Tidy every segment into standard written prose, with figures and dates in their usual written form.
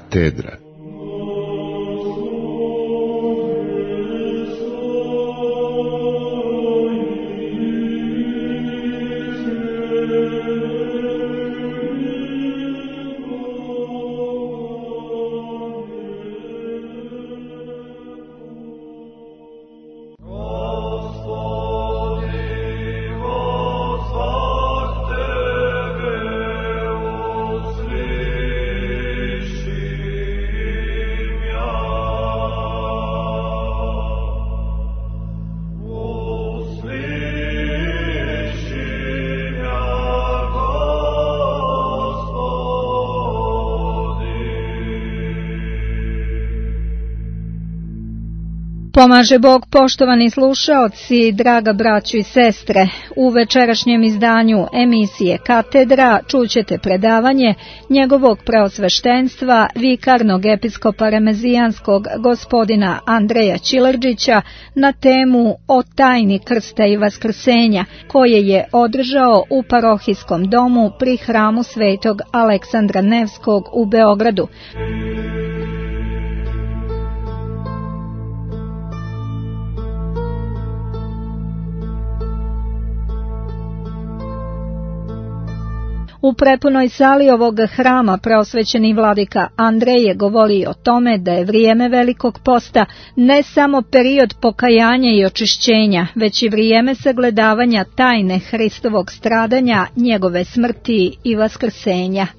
Katedra. Pomaže Bog, poštovani slušaoci, draga braćo i sestre. U večerašnjem izdanju emisije Katedra čućete predavanje njegovog preosveštenstva, vikarnog episkopa remezijanskog gospodina Andreja Čilerđića na temu o tajni krsta i vaskrsenja, koje je održao u parohijskom domu pri hramu Svetog Aleksandra Nevskog u Beogradu. U prepunoj sali ovog hrama preosvećeni vladika Andrej je govorio o tome da je vrijeme Velikog posta ne samo period pokajanja i očišćenja, već i vrijeme sagledavanja tajne Hristovog stradanja, njegove smrti i vaskrsenja.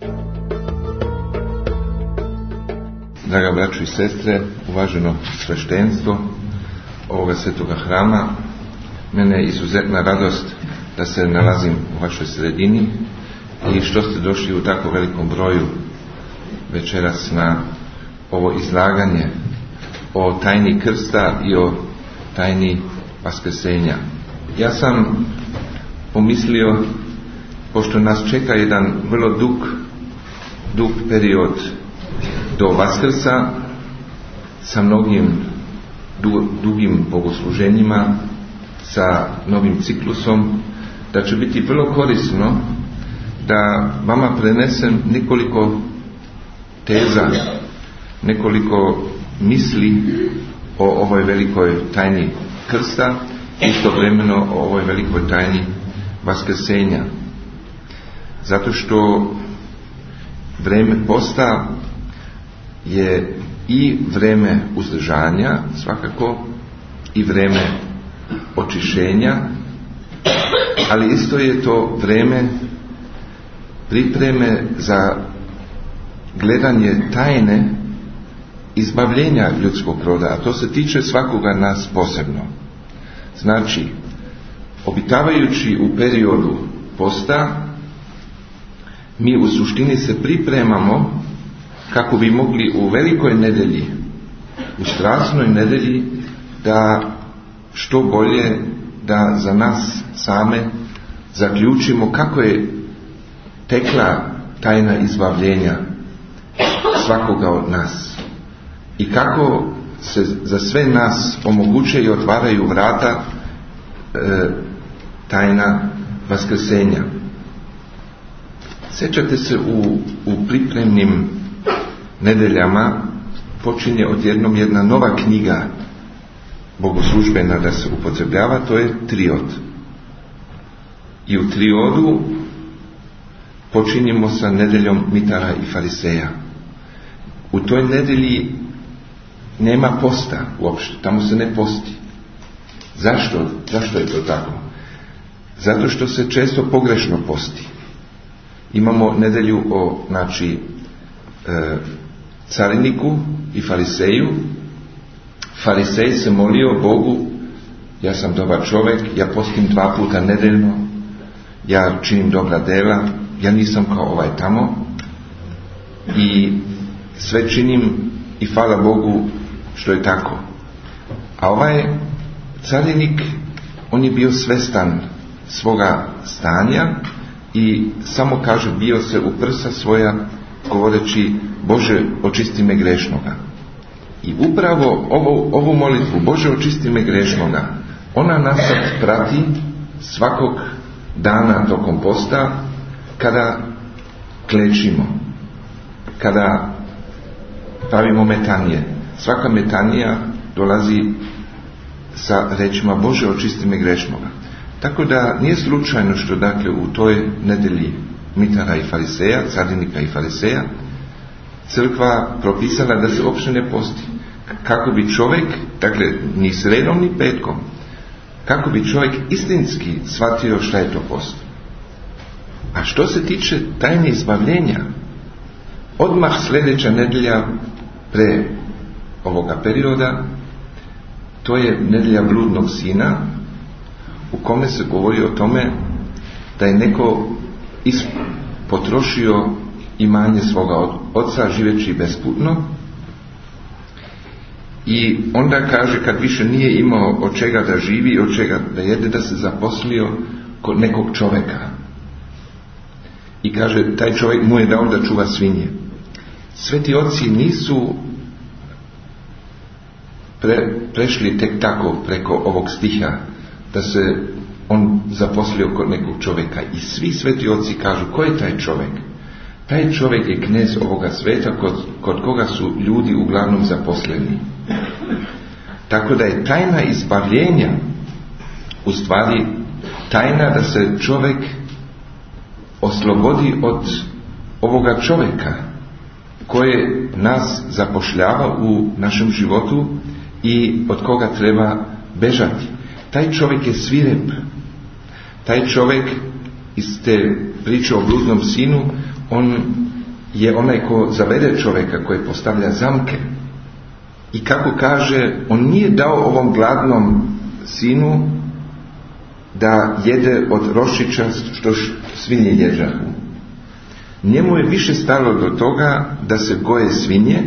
Draga braćo i sestre, uvaženo sveštenstvo ovoga svetoga hrama, mene je izuzetna radost da se nalazim u vašoj sredini i što ste došli u tako velikom broju večeras na ovo izlaganje o tajni krsta i o tajni vaskrsenja. Ja sam pomislio, pošto nas čeka jedan vrlo dug period do Vaskrsa sa mnogim dugim bogosluženjima, sa novim ciklusom, da će biti vrlo korisno da vama prenesem nekoliko teza, nekoliko misli o ovoj velikoj tajni krsta i istovremeno o ovoj velikoj tajni vaskrsenja. Zato što vreme posta je i vreme uzdržanja, svakako, i vreme očišćenja, ali isto je to vreme pripreme za gledanje tajne izbavljenja ljudskog roda, a to se tiče svakoga nas posebno. Znači, obitavajući u periodu posta, mi u suštini se pripremamo kako bi mogli u velikoj nedelji, u stražnoj nedelji, da što bolje da za nas same zaključimo kako je tekla tajna izbavljenja svakoga od nas i kako se za sve nas omogućuje i otvaraju vrata tajna vaskrsenja. Sjećate se u pripremnim nedeljama počinje odjednom jedna nova knjiga bogoslužbena da se upotrebljava, to je triod. I u triodu počinjemo sa nedeljom mitara i fariseja. U toj nedelji nema posta uopšte, tamo se ne posti. Zašto je to tako? Zato što se često pogrešno posti. Imamo nedelju o cariniku i fariseju. Farisej se molio Bogu, ja sam dobar čovjek, ja postim 2 puta nedeljno, ja činim dobra dela, ja nisam kao ovaj tamo i sve činim i hvala Bogu što je tako. A ovaj carinik, on je bio svestan svoga stanja i samo kaže, bio se u prsa svoja govoreći, Bože, očisti me grešnoga. I upravo ovu molitvu, Bože, očisti me grešnoga, ona nas sad prati svakog dana tokom posta, kada klečimo, kada pravimo metanije. Svaka metanija dolazi sa rečima Bože očisti me grešnoga. Tako da nije slučajno što dakle u toj nedelji mitara i fariseja, carinika i fariseja, crkva propisala da se uopće ne posti. Kako bi čovjek, dakle ni sredom ni petkom, kako bi čovjek istinski shvatio šta je to post. A što se tiče tajne izbavljenja, odmah sljedeća nedjelja pre ovoga perioda, to je nedjelja bludnog sina, u kome se govori o tome da je neko potrošio imanje svoga oca živeći besputno, i onda kaže kad više nije imao od čega da živi, od čega da jede, da se zaposlio kod nekog čovjeka. I kaže taj čovjek mu je dao da čuva svinje. Sveti oci nisu prešli tek tako preko ovog stiha da se on zaposlio kod nekog čovjeka. I svi sveti oci kažu ko je taj čovjek? Taj čovjek je knez ovoga sveta kod koga su ljudi uglavnom zaposleni. Tako da je tajna izbavljenja u stvari tajna da se čovjek oslobodi od ovoga čovjeka koje nas zapošljava u našem životu i od koga treba bežati. Taj čovjek je svirep. Taj čovjek iz te priče o bludnom sinu, on je onaj ko zavede čovjeka, koji postavlja zamke. I kako kaže, on nije dao ovom gladnom sinu da jede od roščića što svinje jeđahu. Njemu je više stalo do toga da se goje svinje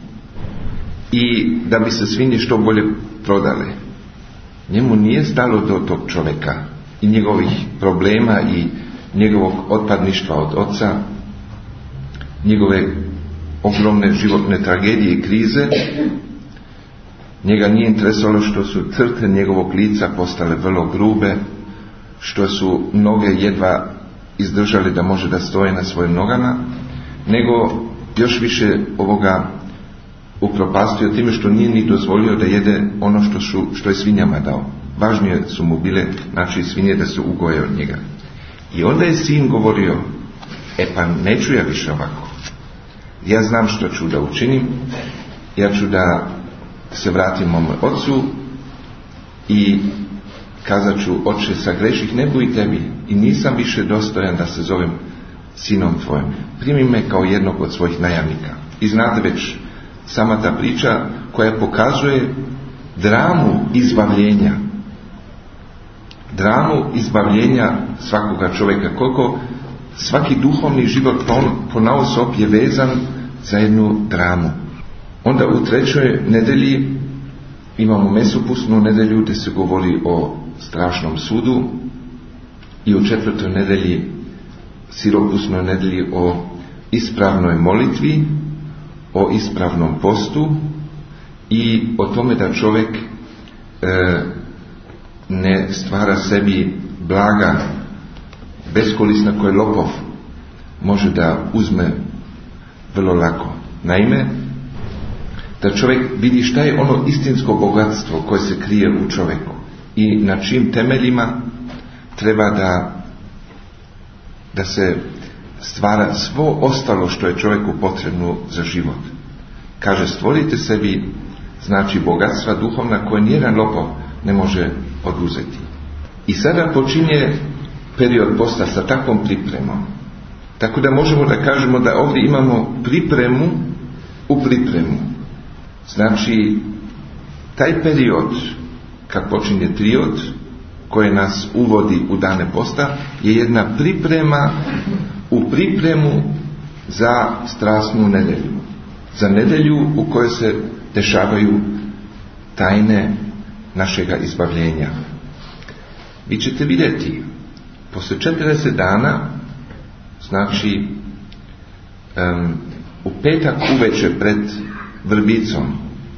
i da bi se svinje što bolje prodale. Njemu nije stalo do tog čovjeka i njegovih problema i njegovog otpadništva od oca, njegove ogromne životne tragedije i krize. Njega nije interesovalo što su crte njegovog lica postale vrlo grube, što su noge jedva izdržali da može da stoje na svojim nogama, nego još više ovoga upropastio time što nije ni dozvolio da jede ono što je svinjama dao. Važnije su mu bile znači svinje da se ugoje od njega. I onda je sin govorio, pa neću ja više ovako. Ja znam što ću da učinim, ja ću da se vratim mom ocu i kazat ću, oče, sagreših nebo i tebi i nisam više dostojan da se zovem sinom tvojim. Primi me kao jednog od svojih najamnika. I znate već sama ta priča koja pokazuje dramu izbavljenja. Dramu izbavljenja svakoga čovjeka. Koliko svaki duhovni život ponaosob je vezan za jednu dramu. Onda u trećoj nedelji imamo mesopusnu nedelju gdje se govori o strašnom sudu i u četvrtoj nedelji, siropusnoj nedelji, o ispravnoj molitvi, o ispravnom postu i o tome da čovjek ne stvara sebi blaga beskorisna koje lopov može da uzme vrlo lako. Naime, da čovjek vidi šta je ono istinsko bogatstvo koje se krije u čovjeku i na čim temeljima treba da se stvara svo ostalo što je čovjeku potrebno za život. Kaže, stvorite sebi znači bogatstva duhovna koje nijedan lopov ne može oduzeti. I sada počinje period posta sa takvom pripremom. Tako da možemo da kažemo da ovdje imamo pripremu u pripremu. Znači, taj period kad počinje triod koje nas uvodi u dane posta je jedna priprema u pripremu za strasnu nedelju. Za nedelju u kojoj se dešavaju tajne našega izbavljenja. Vi ćete vidjeti, posle 40 dana, znači u petak uveče pred vrbicom,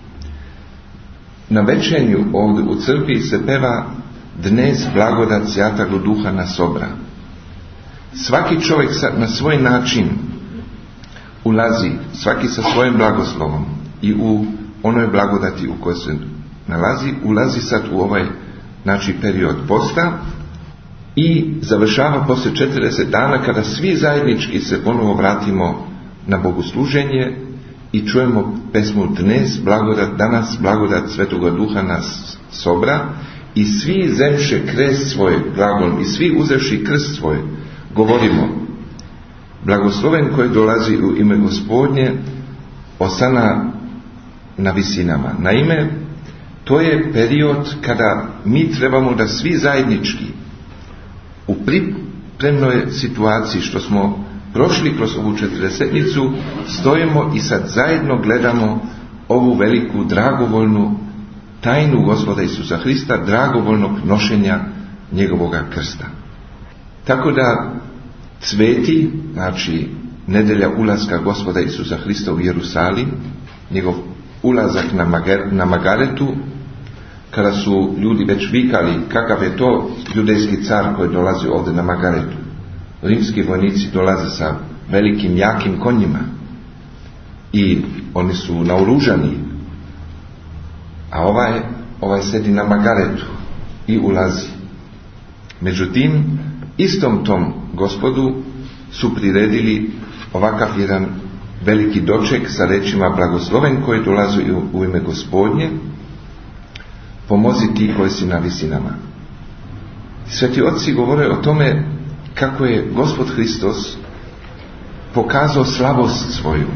na večernju ovdje u crkvi se peva Dnes blagodat Sjatago Duha nas obra. Svaki čovjek na svoj način ulazi svaki sa svojim blagoslovom i u onoj blagodati u kojoj se nalazi, ulazi sad u ovaj period posta i završava poslije 40 dana kada svi zajednički se ponovo vratimo na bogosluženje i čujemo pesmu danas blagodat Svetoga Duha nas sobra, i svi zemše krest svoj, glagol, i svi uzevši krst svoj govorimo: blagosloven koji dolazi u ime Gospodnje, osana na visinama. Naime, to je period kada mi trebamo da svi zajednički u pripremnoj situaciji što smo prošli kroz ovu 40-nicu stojimo i sad zajedno gledamo ovu veliku dragovoljnu tajnu Gospoda Isusa Hrista, dragovoljnog nošenja njegovoga krsta. Tako da cveti, znači nedelja ulaska Gospoda Isusa Hrista u Jerusalim, njegov ulazak na Magaretu, kada su ljudi već vikali kakav je to judejski car koji dolazi ovdje na Magaretu. Rimski vojnici dolaze sa velikim jakim konjima i oni su naoružani, a ovaj sedi na Magaretu i ulazi. Međutim, istom tom Gospodu su priredili ovakav jedan veliki doček sa rečima: blagosloven koji dolazi u ime Gospodnje, pomozi ti koji si na visinama. Sveti oci govore o tome kako je Gospod Hristos pokazao slabost svoju,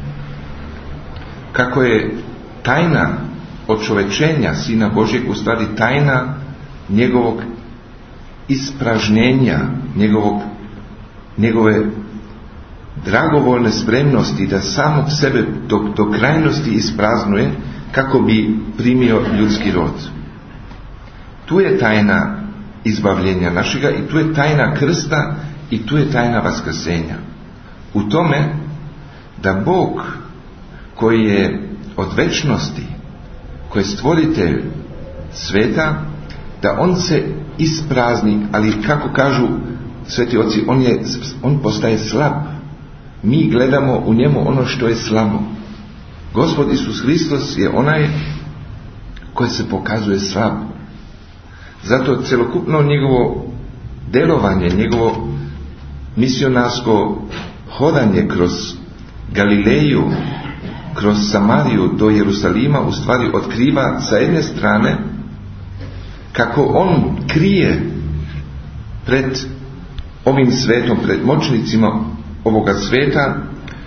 kako je tajna očovečenja Sina Božjeg u stvari tajna njegovog ispražnjenja, njegove dragovoljne spremnosti da samog sebe do krajnosti ispraznuje kako bi primio ljudski rod. Tu je tajna izbavljenja našega i tu je tajna krsta i tu je tajna vaskrsenja. U tome da Bog koji je od večnosti, koji je stvoritelj sveta, da on se isprazni, ali kako kažu sveti oci, on postaje slab. Mi gledamo u njemu ono što je slabo. Gospod Isus Hristos je onaj koji se pokazuje slab. Zato celokupno njegovo delovanje, njegovo misionarsko hodanje kroz Galileju, kroz Samariju do Jerusalima u stvari otkriva sa jedne strane kako on krije pred ovim svetom, pred moćnicima ovoga sveta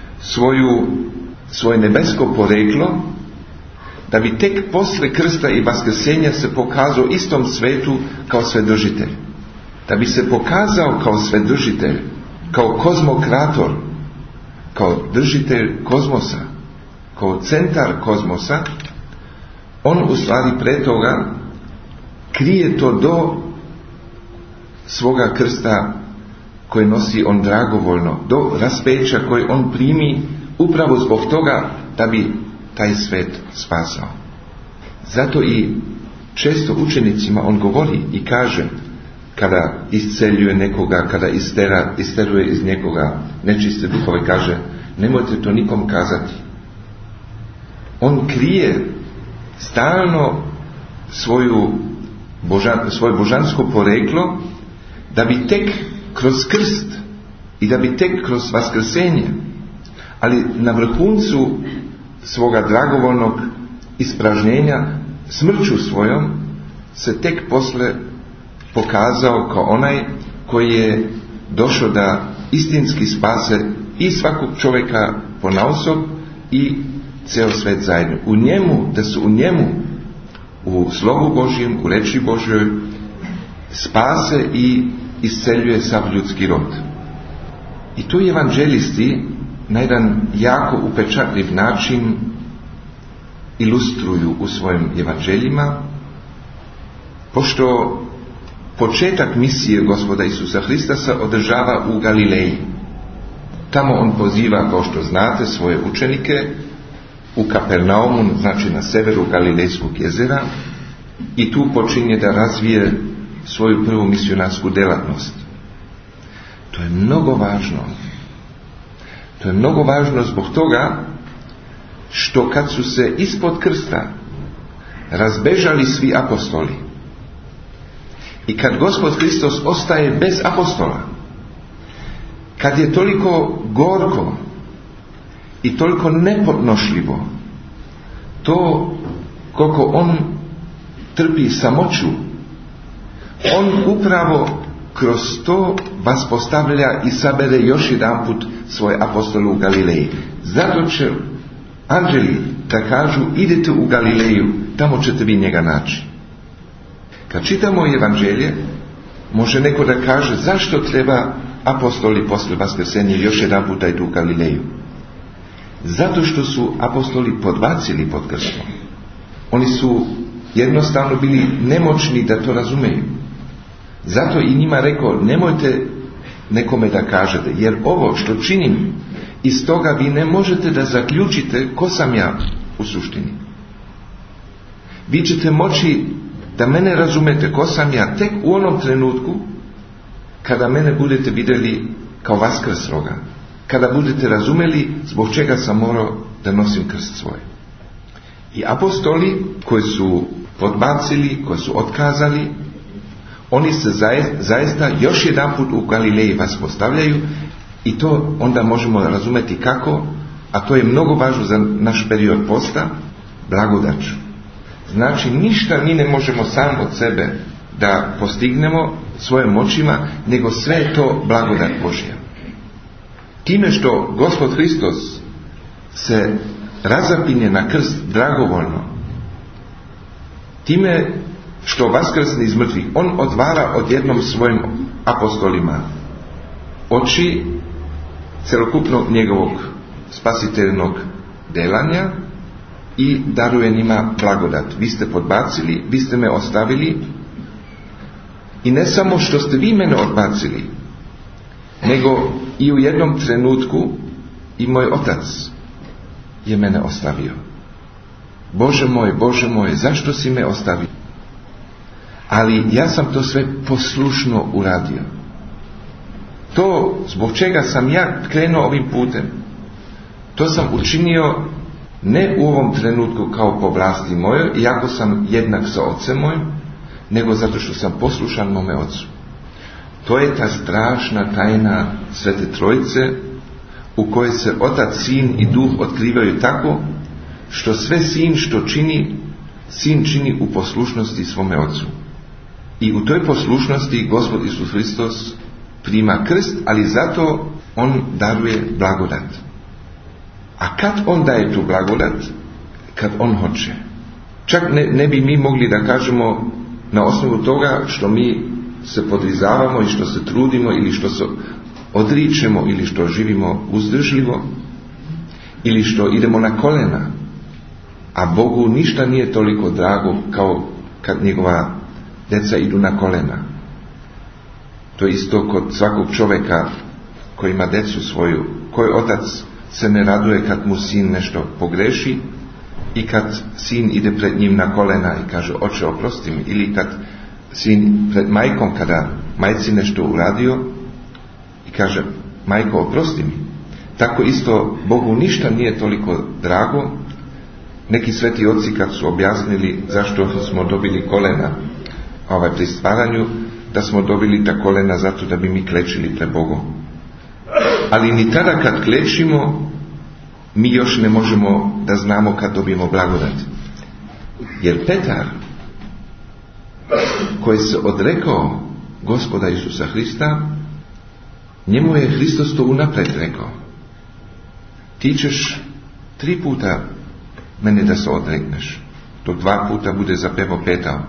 svoje nebesko poreklo, da bi tek posle krsta i vaskrsenja se pokazao istom svetu kao svedržitelj. Da bi se pokazao kao svedržitelj, kao kozmokrator, kao držitelj kozmosa, kao centar kozmosa, on u stvari pre toga krije to do svoga krsta koje nosi on dragovoljno, do raspeća koje on primi upravo zbog toga da bi taj svet spasao. Zato i često učenicima on govori i kaže, kada isceljuje nekoga, kada isteruje iz nekoga nečiste duhove, kaže: nemojte to nikom kazati. On krije stalno svoje božansko poreklo, da bi tek kroz krst i da bi tek kroz vaskrsenje, ali na vrhuncu svoga dragovoljnog ispražnjenja smrću svojom, se tek posle pokazao kao onaj koji je došao da istinski spase i svakog čovjeka ponaosob i ceo svet zajedno. Da su u njemu, u slovu Božjem, u reči Božjoj, spase i isceljuje sav ljudski rod. I tu evanđelisti na jedan jako upečatljiv način ilustruju u svojim evanđeljima, pošto početak misije Gospoda Isusa Hrista se održava u Galileji. Tamo on poziva, kao što znate, svoje učenike u Kapernaumu, znači na severu Galilejskog jezera, i tu počinje da razvije svoju prvu misionarsku delatnost. To je mnogo važno. To je mnogo važno zbog toga što kad su se ispod krsta razbežali svi apostoli i kad Gospod Hristos ostaje bez apostola, kad je toliko gorko i toliko nepodnošljivo to koliko on trpi samoću, on upravo kroz to vas postavlja i sabere još jedanput svoje apostole u Galileji. Zato će anđeli da kažu idete u Galileju, tamo ćete vi njega naći. Kad čitamo evanđelje, može neko da kaže zašto treba apostoli posle vaskrsenja još jedanput da idu u Galileju. Zato što su apostoli podbacili pod krstom. Oni su jednostavno bili nemoćni da to razumeju. Zato i njima rekao, nemojte nekome da kažete, jer ovo što činim, iz toga vi ne možete da zaključite ko sam ja u suštini. Vi ćete moći da mene razumete ko sam ja tek u onom trenutku kada mene budete vidjeli kao vaskrsloga, kada budete razumeli zbog čega sam morao da nosim krst svoj. I apostoli koji su podbacili, koji su otkazali, oni se zaista još jedanput u Galileji vas postavljaju i to onda možemo razumeti kako, a to je mnogo važno za naš period posta, blagodaću. Znači ništa mi ne možemo sam od sebe da postignemo svojim moćima, nego sve je to blagodat Božja. Time što Gospod Hristos se razapinje na krst dragovoljno, time što vaskrsne iz mrtvih, on otvara odjednom svojim apostolima oči celokupnog njegovog spasiteljnog delanja i daruje njima blagodat. Vi ste podbacili, vi ste me ostavili i ne samo što ste vi mene odbacili, nego i u jednom trenutku i moj otac je mene ostavio. Bože moj, zašto si me ostavio? Ali ja sam to sve poslušno uradio. To zbog čega sam ja krenuo ovim putem, to sam učinio ne u ovom trenutku kao po vlasti mojoj, iako sam jednak sa ocem mojim, nego zato što sam poslušan mome ocu. To je ta strašna tajna Svete Trojice u kojoj se Otac, Sin i Duh otkrivaju tako što sve Sin što čini, Sin čini u poslušnosti svome Ocu. I u toj poslušnosti Gospod Isus Hristos prima krst, ali zato on daruje blagodat. A kad on daje tu blagodat? Kad on hoće. Čak ne bi mi mogli da kažemo na osnovu toga što mi se podrizavamo i što se trudimo ili što se odričemo ili što živimo uzdržljivo ili što idemo na kolena. A Bogu ništa nije toliko drago kao kad njegova deca idu na kolena. To je isto kod svakog čovjeka koji ima decu svoju. Koji otac se ne raduje kad mu sin nešto pogreši i kad sin ide pred njim na kolena i kaže oče oprosti mi, ili kad sin pred majkom kada majci nešto uradio i kaže majko oprosti mi. Tako isto Bogu ništa nije toliko drago. Neki sveti oci kad su objasnili zašto smo dobili kolena pri stvaranju, da smo dobili ta kolena zato da bi mi klečili pred Bogom. Ali ni tada kad klečimo mi još ne možemo da znamo kad dobijemo blagodat. Jer Petar, koji se odrekao Gospoda Isusa Hrista, njemu je Hristos to unapred rekao. Ti ćeš 3 puta mene da se odrekneš, dok 2 puta bude zapevo petao.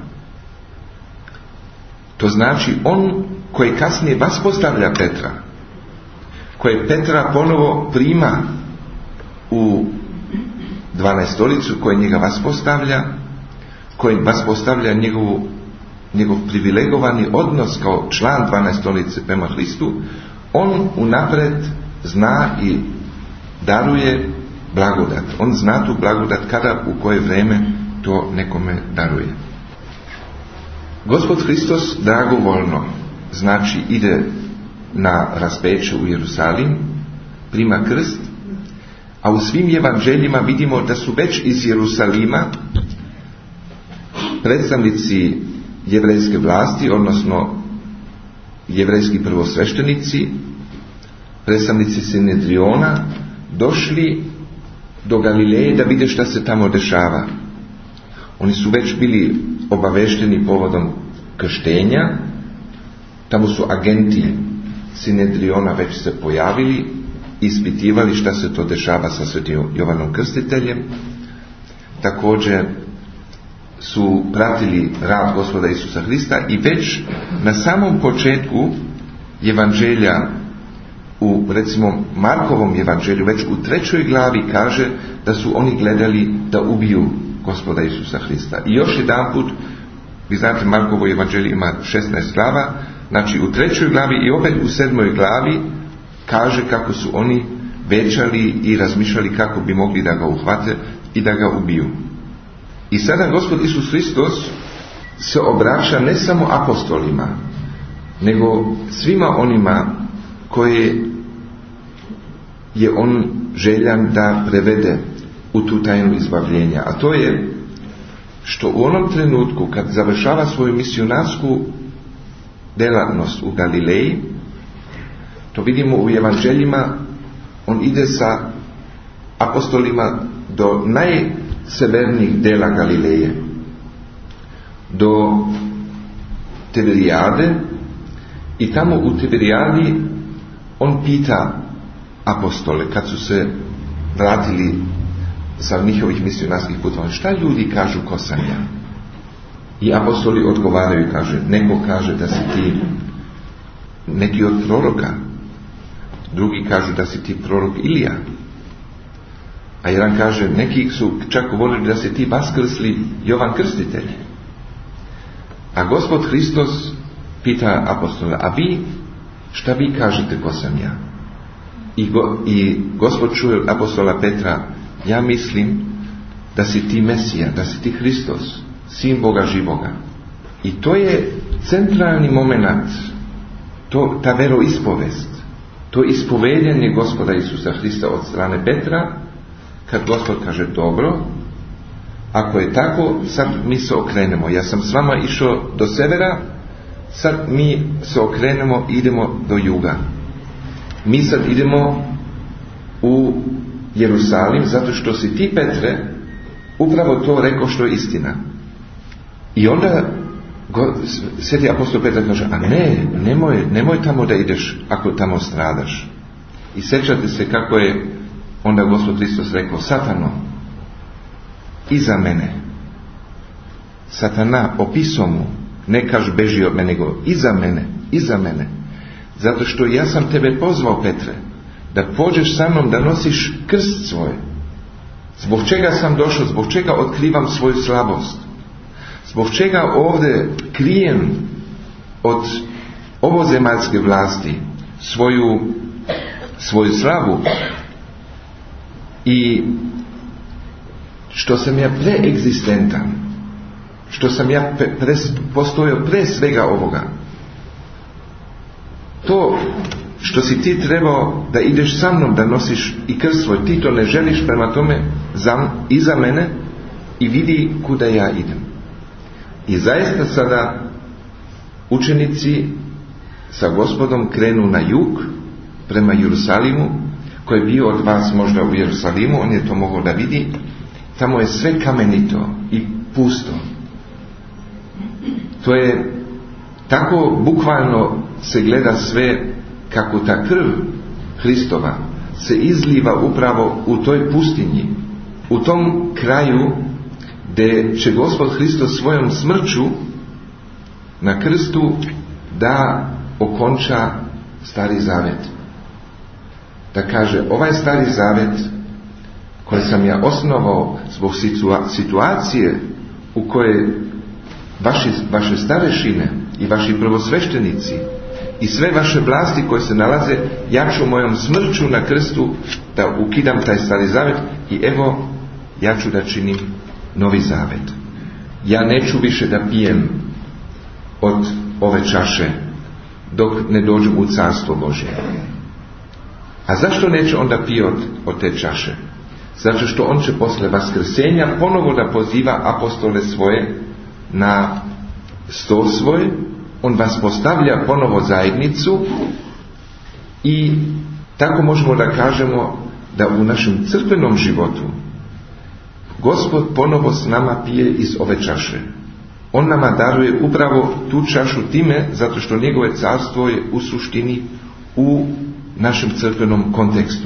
To znači on koji kasnije vas postavlja Petra, koji Petra ponovo prima u 12-olicu, koji njega vas postavlja, koji vas postavlja njegov privilegovani odnos kao član 12-olice prema Hristu, on unapred zna i daruje blagodat. On zna tu blagodat kada, u koje vreme to nekome daruje. Gospod Hristos dragovoljno, znači ide na raspeće u Jerusalim, prima krst, a u svim evanđeljima vidimo da su već iz Jerusalima predstavnici jevrejske vlasti, odnosno jevrejski prvosveštenici, predstavnici Sinedriona, došli do Galileje da vide šta se tamo dešava. Oni su već bili obavešteni povodom krštenja, tamo su agenti Sinedriona već se pojavili, ispitivali šta se to dešava sa svetim Jovanom Krstiteljem. Također su pratili rad Gospoda Isusa Hrista i već na samom početku evanđelja, u recimo Markovom evanđelju, već u 3. glavi kaže da su oni gledali da ubiju Gospoda Isusa Hrista. I još jedanput, vi znate, Markovo evanđelje ima 16 glava, znači u 3. glavi i opet u 7. glavi kaže kako su oni večali i razmišljali kako bi mogli da ga uhvate i da ga ubiju. I sada Gospod Isus Hristos se obraća ne samo apostolima, nego svima onima koje je on željan da prevede u tu tajnu izbavljenja. A to je što u onom trenutku kad završava svoju misionarsku djelatnost u Galileji, to vidimo u evanđeljima, on ide sa apostolima do najsevernijih dela Galileje, do Tiberijade, i tamo u Tiberijadi on pita apostole kad su se vratili sa njihovih misionarskih putova, šta ljudi kažu ko sam ja? I apostoli odgovaraju i kaže, neko kaže da si ti neki od proroka, drugi kažu da si ti prorok Ilija, a jedan kaže, neki su čak govorili da si ti vaskrsli Jovan Krstitelj. A Gospod Hristos pita apostola, a vi, šta vi kažete ko sam ja? I Gospod čuje apostola Petra, ja mislim da si ti Mesija, da si ti Hristos, sin Boga živoga. I to je centralni moment, ta veroispovest, to ispovedanje Gospoda Isusa Hrista od strane Petra, kad Gospod kaže, dobro, ako je tako, sad mi se okrenemo. Ja sam s vama išao do severa, sad mi se okrenemo, idemo do juga. Mi sad idemo u Jerusalim, zato što si ti, Petre, upravo to rekao što je istina. I onda sveti apostol Petar kaže, a nemoj tamo da ideš ako tamo stradaš. I sjećate se kako je onda Gospod Hristos rekao, Satano, iza mene. Satana, opisao mu, ne kaži beži od mene, nego iza mene. Zato što ja sam tebe pozvao, Petre, da pođeš sa mnom, da nosiš krst svoj. Zbog čega sam došao, zbog čega otkrivam svoju slabost, zbog čega ovdje krijem od ovozemaljske vlasti svoju slavu, i što sam ja preegzistentan, što sam ja postojao pre svega ovoga. To što si ti trebao da ideš sa mnom, da nosiš i krst svoj, ti to ne želiš, prema tome iza mene i vidi kuda ja idem. I zaista sada učenici sa Gospodom krenu na jug prema Jerusalimu. Ko je bio od vas možda u Jerusalimu, on je to mogao da vidi. Tamo je sve kamenito i pusto. To je tako, bukvalno se gleda sve kako ta krv Hristova se izliva upravo u toj pustinji, u tom kraju gdje će Gospod Hristos svojom smrću na krstu da okonča Stari Zavet. Da kaže, ovaj Stari Zavet koji sam ja osnovao zbog situacije u kojoj vaše starešine i vaši prvosveštenici i sve vaše vlasti koje se nalaze, ja ću mojom smrću na krstu da ukidam taj Stari Zavet i evo, ja ću da činim Novi Zavet. Ja neću više da pijem od ove čaše dok ne dođem u Carstvo Božje. A zašto neće onda pije od te čaše? Zato što on će posle vaskrsenja ponovo da poziva apostole svoje na sto svoj, on vas postavlja ponovo zajednicu i tako možemo da kažemo da u našem crkvenom životu Gospod ponovo s nama pije iz ove čaše. On nama daruje upravo tu čašu time zato što njegove carstvo je u suštini u našem crkvenom kontekstu.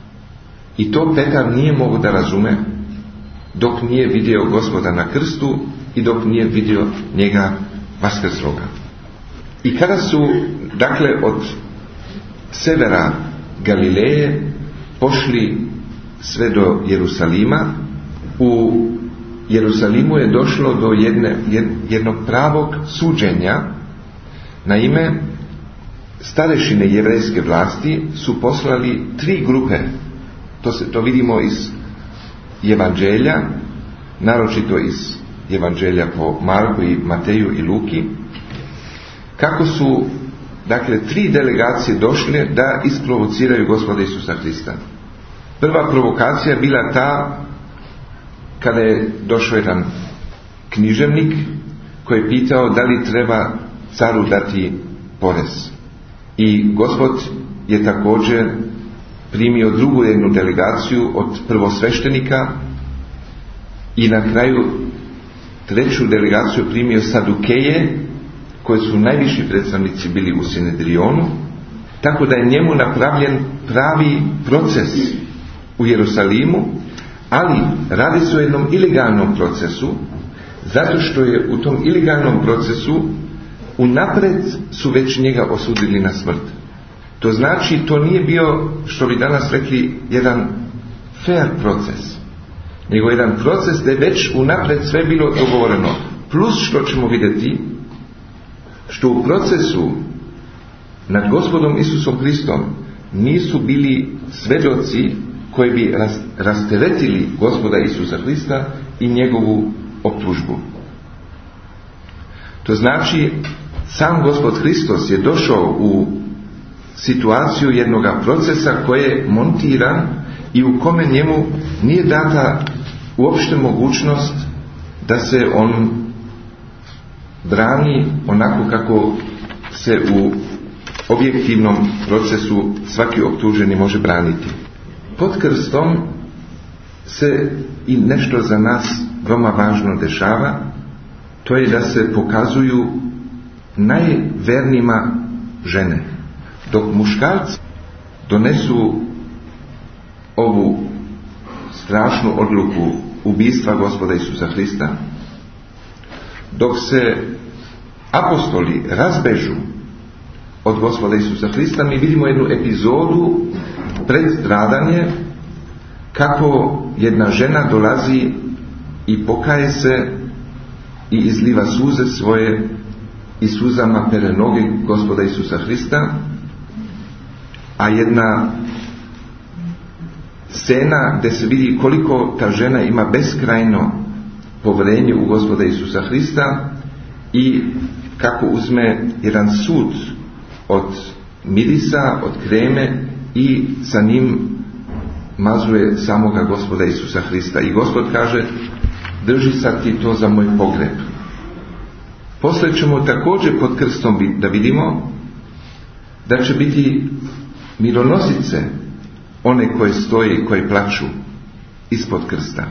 I to Petar nije mogao da razume dok nije vidio Gospoda na krstu i dok nije vidio njega vaskrsloga. I kada su, dakle, od severa Galileje pošli sve do Jerusalima, u Jerusalimu je došlo do jednog pravog suđenja. Naime, starešine jevrejske vlasti su poslali 3 grupe. To vidimo iz evanđelja, naročito iz evanđelja po Marku i Mateju i Luki, kako su, dakle, 3 delegacije došle da isprovociraju Gospoda Isusa Hrista. Prva provokacija bila ta kada je došao jedan književnik koji je pitao da li treba caru dati porez. I Gospod je također primio drugu jednu delegaciju od prvosveštenika i na kraju 3. delegaciju primio Sadukeje, koji su najviši predstavnici bili u Sinedrionu, tako da je njemu napravljen pravi proces u Jerusalimu, ali radi se o jednom ilegalnom procesu, zato što je u tom ilegalnom procesu unapred su već njega osudili na smrt. To znači, to nije bio, što bi danas rekli, jedan fair proces, nego jedan proces da je već unapred sve bilo dogovoreno. Plus što ćemo vidjeti, što u procesu nad Gospodom Isusom Hristom nisu bili svedoci koji bi rasteretili Gospoda Isusa Hrista i njegovu optužbu. To znači, sam Gospod Hristos je došao u situaciju jednog procesa koji je montiran i u kome njemu nije data uopšte mogućnost da se on brani onako kako se u objektivnom procesu svaki optuženi može braniti. Pod krstom se i nešto za nas veoma važno dešava, to je da se pokazuju najvernijima žene. Dok muškarci donesu ovu strašnu odluku ubistva Gospoda Isusa Hrista, dok se apostoli razbežu od Gospoda Isusa Hrista, mi vidimo jednu epizodu pred stradanje, kako jedna žena dolazi i pokaje se i izliva suze svoje i suzama pere noge Gospoda Isusa Hrista, a jedna scena gdje se vidi koliko ta žena ima beskrajno povjerenje u Gospoda Isusa Hrista i kako uzme jedan sud od mirisa, od kreme i sa njim mazuje samoga Gospoda Isusa Hrista. I Gospod kaže, drži sad ti to za moj pogreb. Poslije ćemo također pod krstom da vidimo da će biti mironosice, one koje stoje, koje plaču ispod krsta.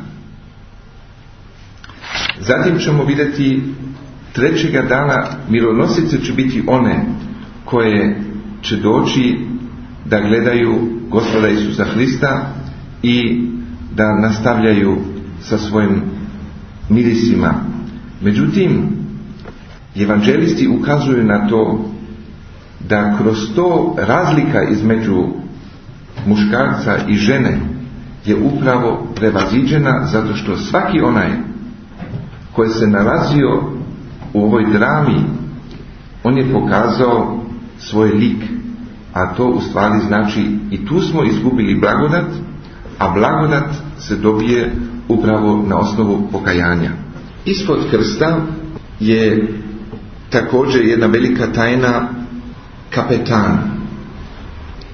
Zatim ćemo vidjeti 3. dana mironosice će biti one koje će doći da gledaju Gospoda Isusa Hrista i da nastavljaju sa svojim mirisima. Međutim, evanđelisti ukazuju na to da kroz to razlika između muškarca i žene je upravo prevaziđena, zato što svaki onaj koji se nalazio u ovoj drami, on je pokazao svoj lik, a to u stvari znači i tu smo izgubili blagodat, a blagodat se dobije upravo na osnovu pokajanja. Ispod krsta je također jedna velika tajna, kapetan.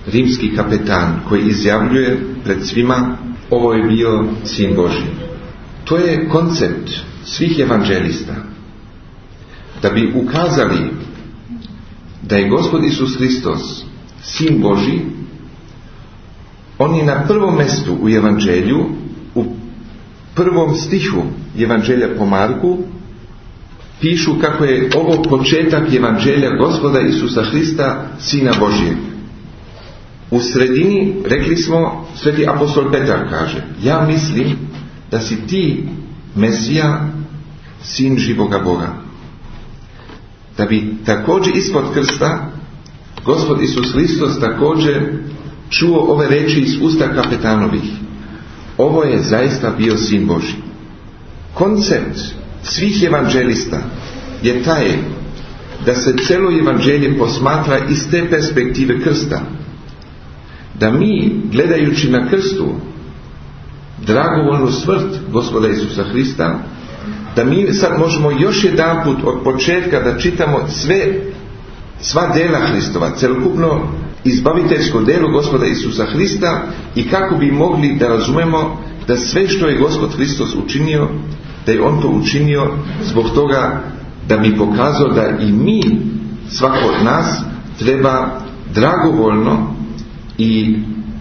rimski kapetan koji izjavljuje pred svima: ovo je bio Sin Božji. To je koncept svih evanđelista. Da bi ukazali da je Gospod Isus Hristos Sin Božji, oni na prvom mjestu u evanđelju, u prvom stihu evanđelja po Marku, pišu kako je ovo početak evanđelja Gospoda Isusa Hrista, Sina Božjeg. U sredini, rekli smo, sveti apostol Petar kaže: ja mislim da si ti Mesija, Sin živoga Boga. Da bi također ispod krsta Gospod Isus Hristos također čuo ove reči iz usta kapetanovih: ovo je zaista bio Sin Božji. Koncept svih evanđelista je taj da se celo evanđelje posmatra iz te perspektive krsta. Da mi, gledajući na krstu dragovoljnu smrt Gospoda Isusa Hrista, da mi sad možemo još jedanput od početka da čitamo sva dela Hristova, celokupno izbaviteljsko delo Gospoda Isusa Hrista, i kako bi mogli da razumemo da sve što je Gospod Hristos učinio, da je On to učinio zbog toga da bi pokazao da i mi, svako od nas, treba dragovoljno i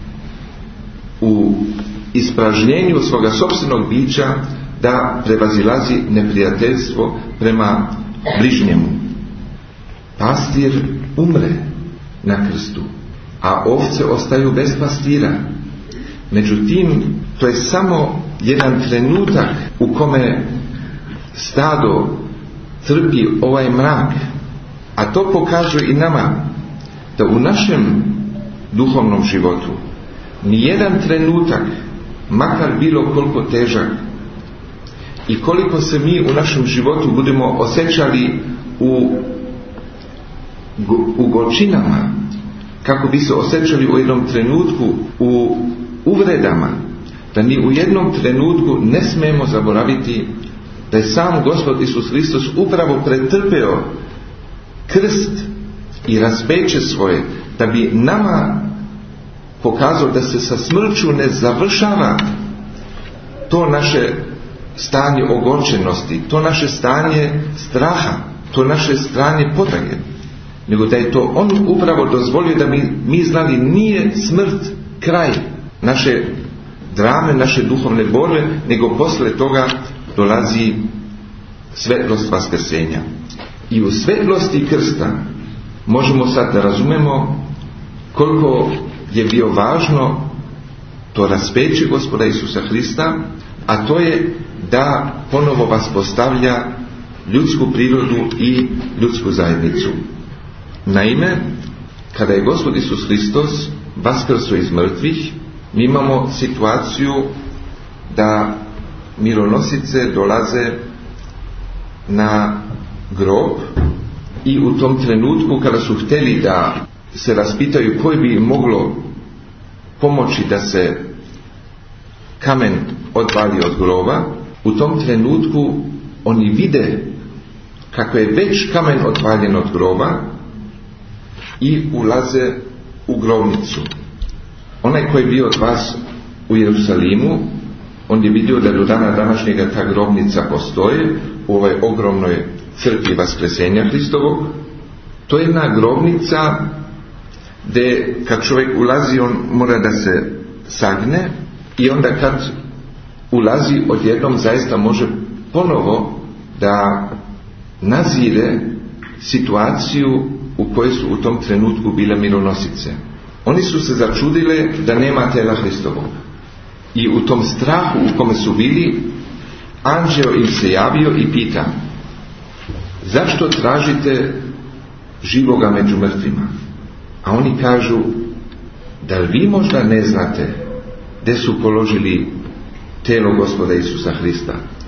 u ispražnjenju svoga sopstvenog bića da prevazilazi neprijateljstvo prema bližnjemu. Pastir umre na krstu, a ovce ostaju bez pastira. Međutim, to je samo jedan trenutak u kome stado trpi ovaj mrak, a to pokazuje i nama da u našem duhovnom životu nijedan trenutak, makar bilo koliko težak, i koliko se mi u našem životu budemo osjećali u gorčinama, kako bi se osjećali u jednom trenutku u uvredama, da ni u jednom trenutku ne smijemo zaboraviti da je sam Gospod Isus Hristos upravo pretrpeo krst i raspeće svoje, da bi nama pokazao da se sa smrću ne završava to naše stanje ogorčenosti, to naše stanje straha, to naše stanje potrage, nego da je to On upravo dozvolio da mi znali nije smrt kraj naše drame, naše duhovne borbe, nego posle toga dolazi svetlost vaskrsenja. I u svetlosti krsta možemo sad da razumemo koliko je bio važno to raspeće Gospoda Isusa Hrista, a to je da ponovo vaspostavlja ljudsku prirodu i ljudsku zajednicu. Naime, kada je Gospod Isus Hristos vaskrso iz mrtvih, mi imamo situaciju da mironosice dolaze na grob i u tom trenutku kada su htjeli da se raspitaju koje bi moglo pomoći da se kamen odvali od groba, u tom trenutku oni vide kako je već kamen odvaljen od groba i ulaze u grobnicu. Onaj koji je bio od vas u Jerusalimu, on je vidio da do dana današnjega ta grobnica postoji u ovoj ogromnoj crkvi Vaskresenja Hristovog. To je jedna grobnica gdje kad čovjek ulazi, on mora da se sagne, i onda kad ulazi odjednom zaista može ponovo da nazire situaciju u kojoj su u tom trenutku bile mironosice. Oni su se začudile da nema tela Hristovog. I u tom strahu u kome su bili, anđeo im se javio i pita: zašto tražite živoga među mrtvima? A oni kažu: da li vi možda ne znate gdje su položili telo Gospoda Isusa Hrista?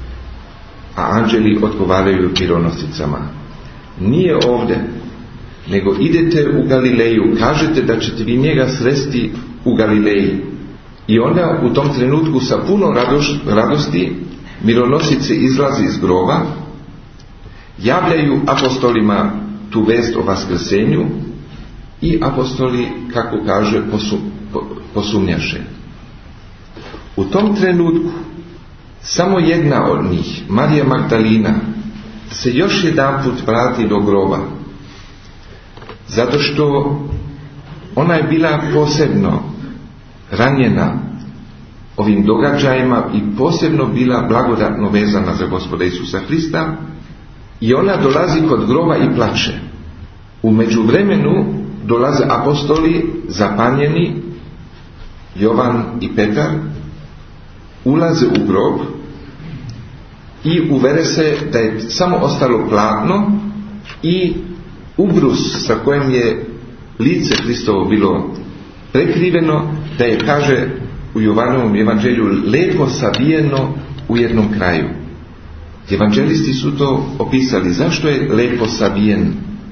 A anđeli odgovaraju mironosicama: nije ovdje, nego idete u Galileju, kažete da ćete vi njega sresti u Galileji. I onda u tom trenutku sa puno radosti mironosice izlazi iz groba, javljaju apostolima tu vest o vaskrsenju i apostoli, kako kaže, posumnjaše. U tom trenutku samo jedna od njih, Marija Magdalina, se još jedanput vrati do groba, zato što ona je bila posebno ranjena ovim događajima i posebno bila blagodatno vezana za Gospoda Isusa Hrista, i ona dolazi kod groba i plače. U međuvremenu dolaze apostoli zapanjeni, Jovan i Petar, ulaze u grob i uvere se da je samo ostalo platno i ubrus sa kojim je lice Hristovo bilo prekriveno, da je, kaže u Jovanovom evanđelju, lepo savijeno u jednom kraju. Evanđelisti su to opisali. Zašto je lepo savijen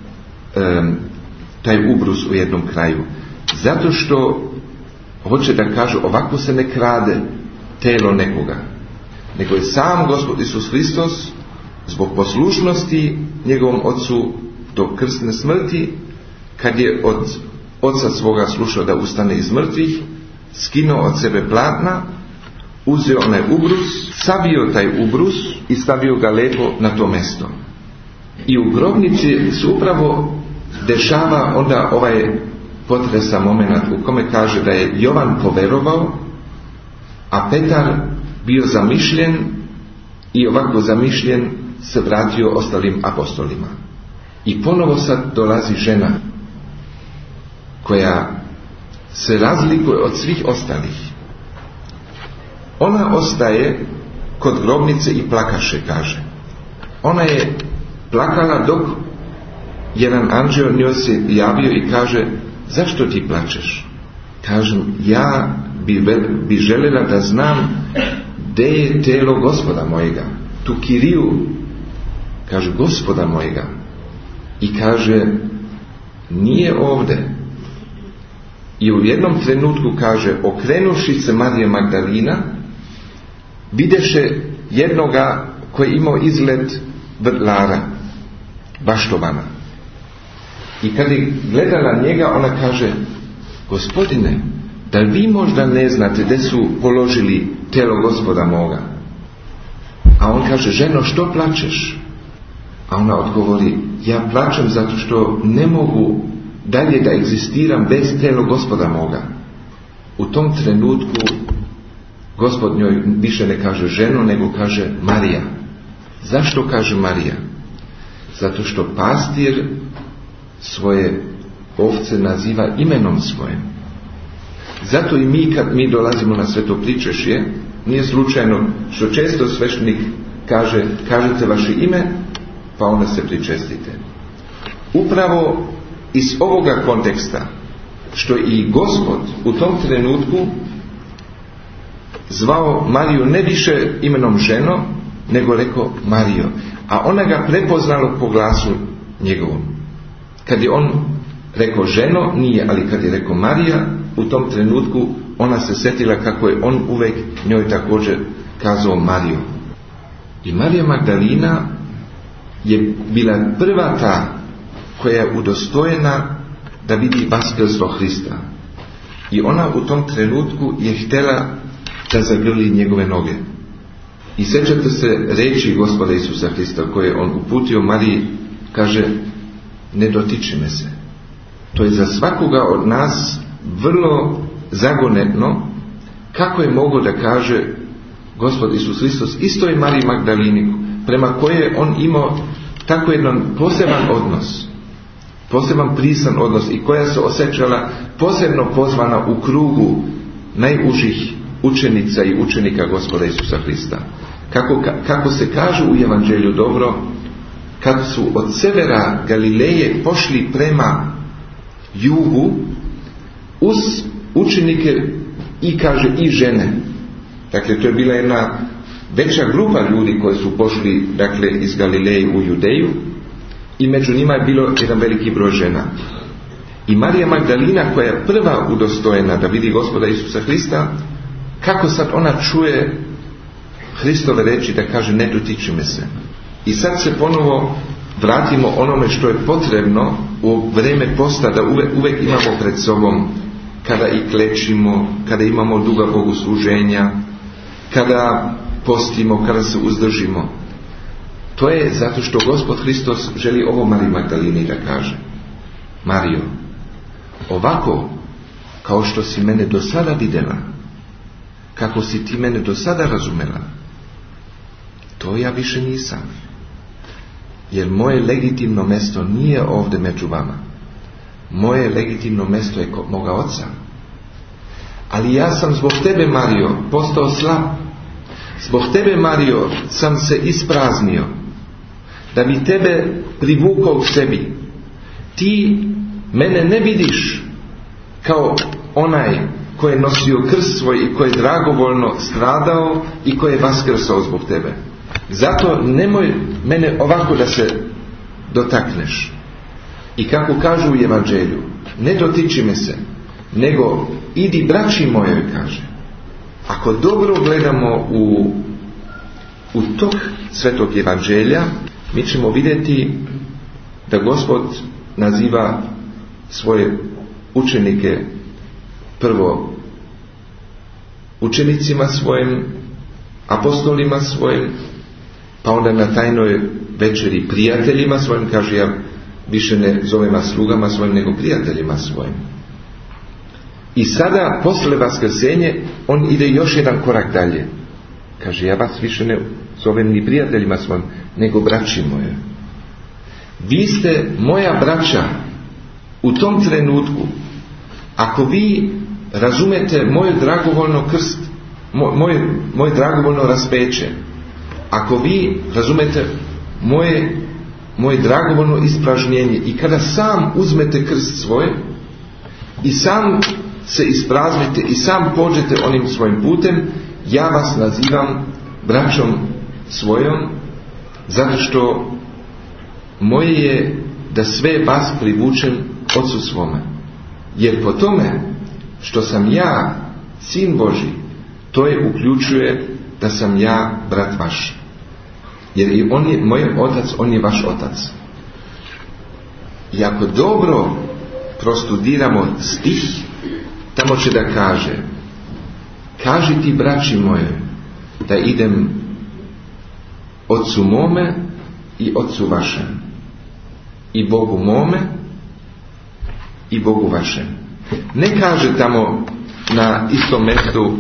taj ubrus u jednom kraju? Zato što hoće da kažu, ovako se ne krade telo nekoga, nego je sam Gospod Isus Hristos zbog poslušnosti njegovom Otcu do krstne smrti, kad je od Oca svoga slušao da ustane iz mrtvih, skinuo od sebe platna, uzeo onaj ubrus, savio taj ubrus i stavio ga lepo na to mjesto. I u grobnici se upravo dešava onda ovaj potresa moment u kome kaže da je Jovan poverovao, a Petar bio zamišljen i ovako zamišljen se vratio ostalim apostolima. I ponovo sad dolazi žena koja se razlikuje od svih ostalih. Ona ostaje kod grobnice i plakaše, kaže. Ona je plakala dok jedan anđeo njoj se javio i kaže, zašto ti plačeš? Kažem, ja bi željela da znam gdje je telo Gospoda mojega. Tu Kiriju, kaže, Gospoda mojega. I kaže, nije ovdje. I u jednom trenutku kaže, okrenuši se Marija Magdalina, videše jednoga koji je imao izgled vrtlara, baštovana. I kad je gledala njega, ona kaže, Gospodine, da li vi možda ne znate gdje su položili telo Gospoda moga? A on kaže, ženo, što plačeš? A ona odgovori, ja plačem zato što ne mogu dalje da egzistiram bez telo Gospoda moga. U tom trenutku Gospod njoj više ne kaže ženo, nego kaže Marija. Zašto kaže Marija? Zato što pastir svoje ovce naziva imenom svojim. Zato i mi, kad mi dolazimo na sveto pričešće, nije slučajno što često sveštenik kaže, kažete vaše ime, pa onda se pričestite. Upravo iz ovoga konteksta, što i Gospod u tom trenutku zvao Mariju ne više imenom ženo, nego rekao Marijo, a ona ga prepoznala po glasu njegovom. Kad je on rekao ženo, nije, ali kad je rekao Marija, u tom trenutku ona se sjetila kako je on uvijek njoj također kazao Marijo. I Marija Magdalina je bila prva ta koja je udostojena da vidi vaskrstvo Hrista. I ona u tom trenutku je htjela da zagrli njegove noge. I sjećate se reči Gospoda Isusa Hrista koje on uputio Mariji, kaže, ne dotiči me se. To je za svakoga od nas vrlo zagonetno, kako je mogao da kaže Gospod Isus Hristos istoj Mariji Magdalini, prema koje on imao tako jedan poseban odnos, poseban prisan odnos, i koja se osjećala posebno pozvana u krugu najužih učenica i učenika Gospoda Isusa Hrista. Kako se kaže u evanđelju dobro, kad su od severa Galileje pošli prema jugu uz učenike i kaže i žene. Dakle, to je bila jedna veća grupa ljudi koji su pošli, dakle, iz Galileje u Judeju, i među njima je bilo jedan veliki broj žena. I Marija Magdalina, koja je prva udostojena da vidi Gospoda Isusa Hrista, kako sad ona čuje Hristove reči da kaže ne dotiči me se. I sad se ponovo vratimo onome što je potrebno u vrijeme posta, da uvijek imamo pred sobom, kada i klečimo, kada imamo duga bogosluženja, kada postimo, kada se uzdržimo. To je zato što Gospod Hristos želi ovo Mariji Magdalini da kaže: Marijo, ovako kao što si mene do sada vidjela, kako si ti mene do sada razumela, to ja više nisam. Jer moje legitimno mjesto nije ovdje među vama. Moje legitimno mjesto je kod moga Oca. Ali ja sam zbog tebe, Marijo, postao slab. Zbog tebe, Marijo, sam se ispraznio, da bi tebe privukao k sebi. Ti mene ne vidiš kao onaj koji je nosio krst svoj i koji je dragovoljno stradao i koji je vaskrsao zbog tebe. Zato nemoj mene ovako da se dotakneš. I kako kažu u Evanđelju, ne dotiči me se, nego idi braći mojoj, kaže. Ako dobro gledamo u tok Svetog Evanđelja, mi ćemo vidjeti da Gospod naziva svoje učenike prvo učenicima svojim, apostolima svojim, pa onda na tajnoj večeri prijateljima svojim, kaže: ja više ne zovem vas slugama svojim, nego prijateljima svojim. I sada, posle vaskrsenje, on ide još jedan korak dalje. Kaže: ja vas više ne zovem ni prijateljima svojim, nego braći moje. Vi ste moja braća u tom trenutku. Ako vi razumete moje dragovoljno krst, moje dragovoljno raspeće, ako vi razumete moje dragovoljno ispražnjenje, i kada sam uzmete krst svoj i sam se ispraznite i sam pođete onim svojim putem, ja vas nazivam braćom svojom, zato što moje je da sve vas privučem Ocu svome. Jer po tome što sam ja sin Božji, to je uključuje da sam ja brat vaš. Jer i on je moj otac, on je vaš otac. I ako dobro prostudiramo stih, tamo će da kaže: kaži ti braći moje da idem Otcu mome i Otcu vašem, i Bogu mome i Bogu vašem. Ne kaže tamo na istom mjestu: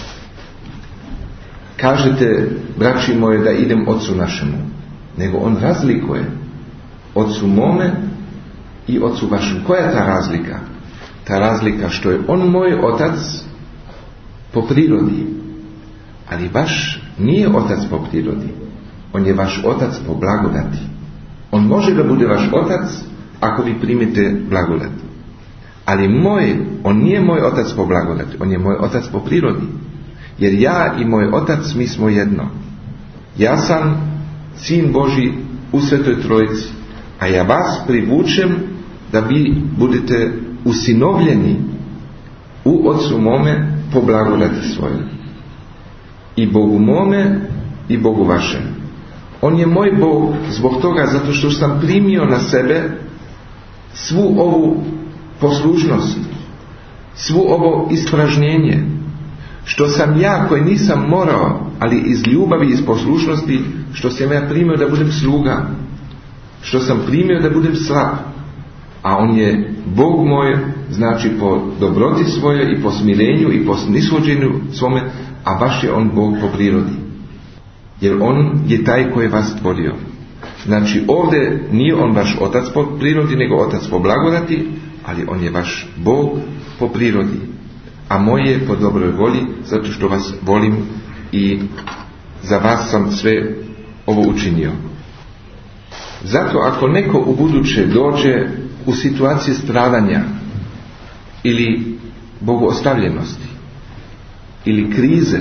kažete braći moje da idem Otcu našemu, nego on razlikuje Otcu mome i Otcu vašem. Koja je ta razlika? Ta razlika što je on moj otac po prirodi, ali vaš nije otac po prirodi. On je vaš otac po blagodati. On može da bude vaš otac ako vi primite blagodat. Ali on nije moj otac po blagodati, on je moj otac po prirodi. Jer ja i moj otac, mi smo jedno. Ja sam sin Božji u Svetoj Trojici, a ja vas privučem da vi budete usinovljeni u Otcu mome po blagodati svojoj. I Bogu mome i Bogu vašem. On je moj Bog zbog toga zato što sam primio na sebe svu ovu poslušnost, svu ovo ispražnjenje, što sam ja koji nisam morao, ali iz ljubavi, iz poslušnosti, što sam ja primio da budem sluga, što sam primio da budem slab, a on je Bog moj, znači po dobroti svojoj i po smirenju i po nishođenju svome, a baš je on Bog po prirodi. Jer on je taj koji je vas stvorio. Znači ovdje nije on vaš otac po prirodi, nego otac po blagodati, ali on je vaš Bog po prirodi. A moj je po dobroj volji, zato što vas volim i za vas sam sve ovo učinio. Zato ako neko u buduće dođe u situaciji stradanja ili bogoostavljenosti ili krize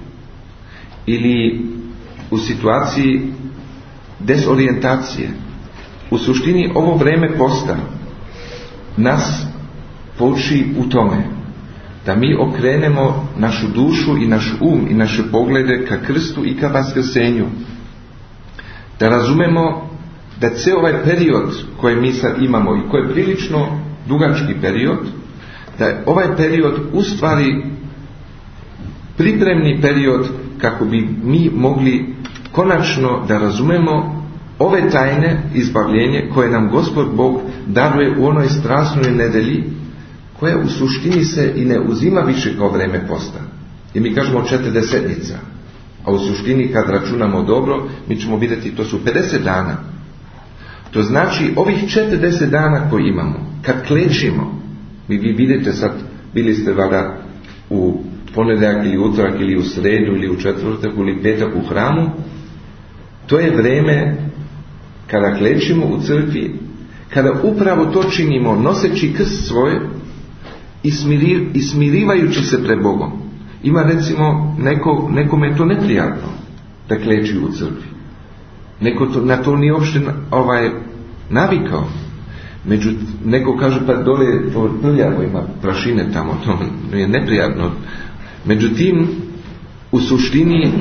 ili u situaciji desorijentacije, u suštini ovo vrijeme posta nas pouči u tome da mi okrenemo našu dušu i naš um i naše poglede ka krstu i ka vaskrsenju, da razumemo da cijel ovaj period koji mi sad imamo i koji je prilično dugački period, da je ovaj period u stvari pripremni period kako bi mi mogli konačno da razumemo ove tajne izbavljenje koje nam Gospod Bog daruje u onoj strasnoj nedelji, koja u suštini se i ne uzima više kao vreme posta. I mi kažemo 40-nica, a u suštini kad računamo dobro, mi ćemo vidjeti to su 50 dana. To znači ovih 40 dana koje imamo, kad klečimo, vi vidite sad, bili ste valjda u ponedjeljak ili utorak ili u sredu ili u četvrtak ili petak u hramu, to je vreme kada klečimo u crkvi, kada upravo to činimo noseći krst svoj i smirivajući se pred Bogom. Ima recimo nekome je to neprijatno da kleči u crkvi. Neko na to nije uopšte navikao. Neko kaže pa dole prljavo, ima prašine tamo, to je neprijatno. Međutim, u suštini,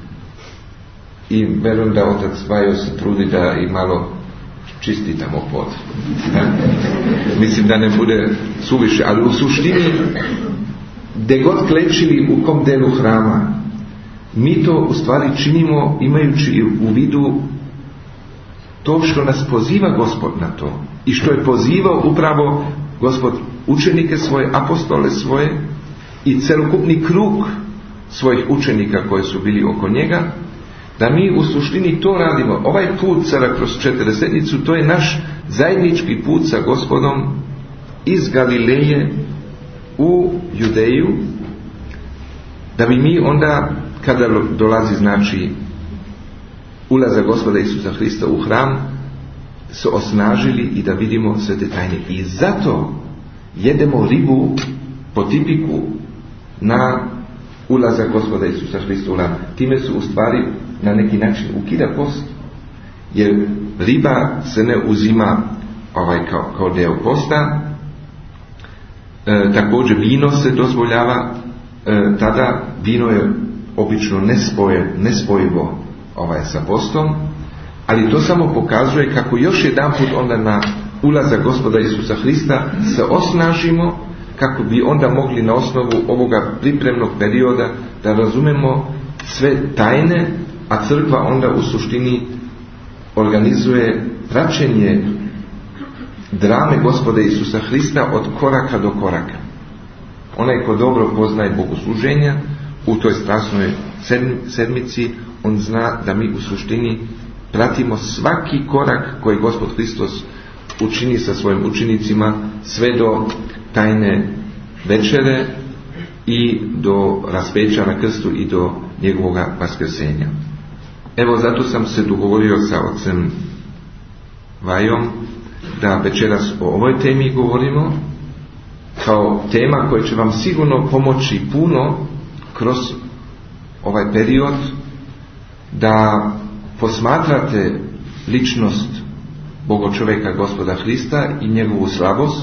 i verujem da otac Vajo se trudi da i malo čisti tamo pod. Mislim da ne bude suviše, ali u suštini, gdje god klečili u kom delu hrama, mi to u stvari činimo imajući u vidu to što nas poziva Gospod na to i što je pozivao upravo Gospod učenike svoje, apostole svoje i celokupni krug svojih učenika koji su bili oko njega, da mi u suštini to radimo. Ovaj put sada kroz 40-nicu, to je naš zajednički put sa Gospodom iz Galileje u Judeju, da bi mi onda kada dolazi znači ulazak Gospoda Isusa Hrista u hram se osnažili i da vidimo sve te tajne. I zato jedemo ribu po tipiku na ulazak Gospoda Isusa Hrista u hram. Time su u stvari na neki način ukida post, jer riba se ne uzima kao deo posta. Također vino se dozvoljava, tada vino je obično nespojivo sa postom, ali to samo pokazuje kako još jedan put onda na ulazak Gospoda Isusa Hrista se osnažimo, kako bi onda mogli na osnovu ovoga pripremnog perioda da razumemo sve tajne, a crkva onda u suštini organizuje praćenje drame Gospoda Isusa Hrista od koraka do koraka. Onaj ko dobro poznaje bogosluženja u toj strasnoj sedmici, on zna da mi u suštini pratimo svaki korak koji Gospod Hristos učini sa svojim učenicima sve do tajne večere i do raspeća na krstu i do njegovoga vaskrsenja. Evo, zato sam se dogovorio sa ocem Vajom da večeras o ovoj temi govorimo kao tema koja će vam sigurno pomoći puno kroz ovaj period da posmatrate ličnost Bogočoveka Gospoda Hrista i njegovu slabost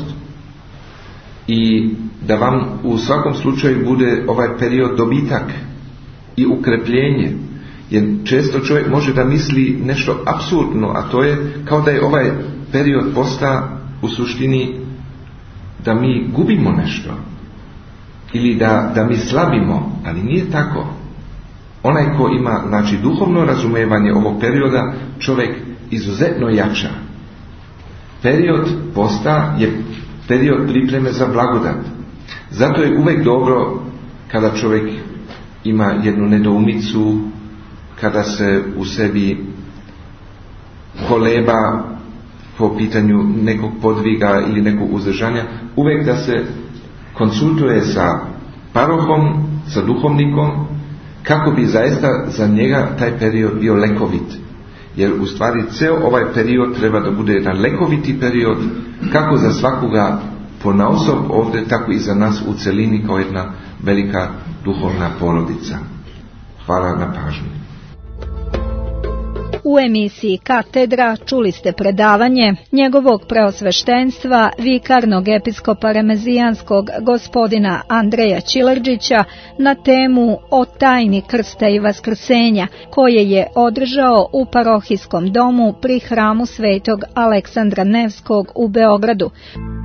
i da vam u svakom slučaju bude ovaj period dobitak i ukrepljenje, jer često čovjek može da misli nešto apsurdno, a to je kao da je ovaj period posta u suštini da mi gubimo nešto ili da mi slabimo, ali nije tako. Onaj ko ima znači duhovno razumijevanje ovog perioda, čovjek izuzetno jača. Period posta je period pripreme za blagodat. Zato je uvijek dobro kada čovjek ima jednu nedoumicu, kada se u sebi koleba po pitanju nekog podviga ili nekog uzdržanja, uvijek da se konsultuje sa parohom, sa duhovnikom, kako bi zaista za njega taj period bio lekovit. Jer u stvari ceo ovaj period treba da bude jedan lekoviti period, kako za svakoga ponaosob ovdje, tako i za nas u celini kao jedna velika duhovna porodica. Hvala na pažnju. U emisiji Katedra čuli ste predavanje njegovog preosveštenstva vikarnog episkopa remezijanskog gospodina Andreja Čilerđića na temu o tajni krsta i vaskrsenja, koje je održao u parohijskom domu pri hramu Svetog Aleksandra Nevskog u Beogradu.